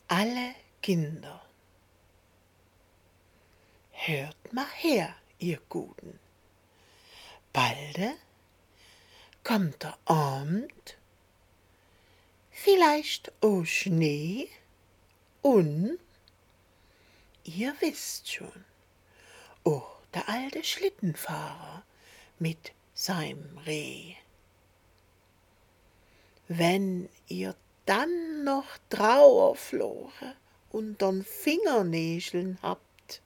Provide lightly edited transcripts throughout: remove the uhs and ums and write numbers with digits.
alle Kinder. Hört mal her, ihr Guten. Balde kommt der Abend, vielleicht auch Schnee und, ihr wisst schon, auch der alte Schlittenfahrer mit seinem Reh. Wenn ihr dann noch Trauerfloche untern Fingernägeln habt,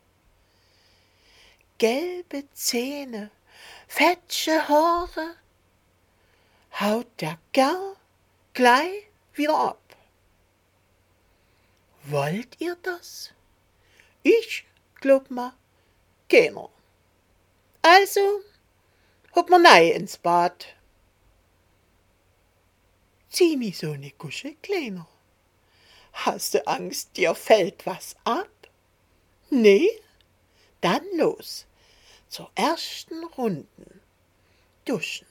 gelbe Zähne, fetsche Haare, haut der Kerl gleich wieder ab. Wollt ihr das? Ich glaub mal, keiner. Also, hopp mir nei ins Bad. Zieh mi so ne Kusche, Kleiner. Hast du Angst, dir fällt was ab? Nee? Dann los, zur ersten Runden. Duschen.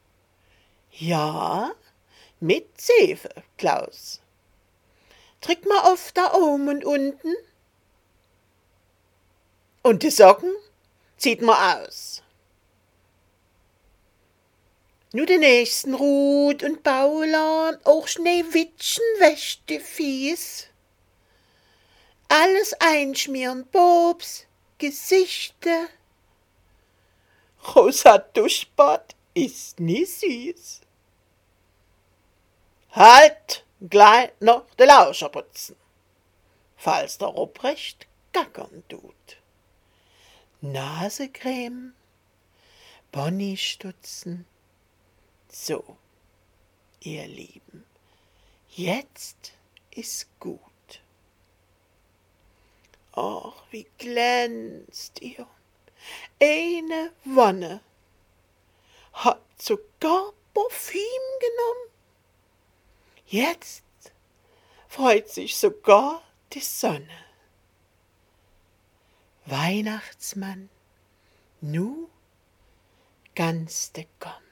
Ja, mit Seife, Klaus. Drück mal auf da oben und unten. Und die Socken zieht man aus. Nu den nächsten Ruth und Paula, auch Schneewittchen wäscht die Fies. Alles einschmieren, Bobs, Gesichter. Rosa Duschbad ist nie süß. Halt, gleich noch de Lauscher putzen, falls der Ruprecht gackern tut. Nasecreme, Bonniestutzen. So, ihr Lieben, jetzt ist gut. Ach, wie glänzt ihr. Eine Wanne. Habt sogar Parfüm genommen. Jetzt freut sich sogar die Sonne. Weihnachtsmann, nu ganz de komm.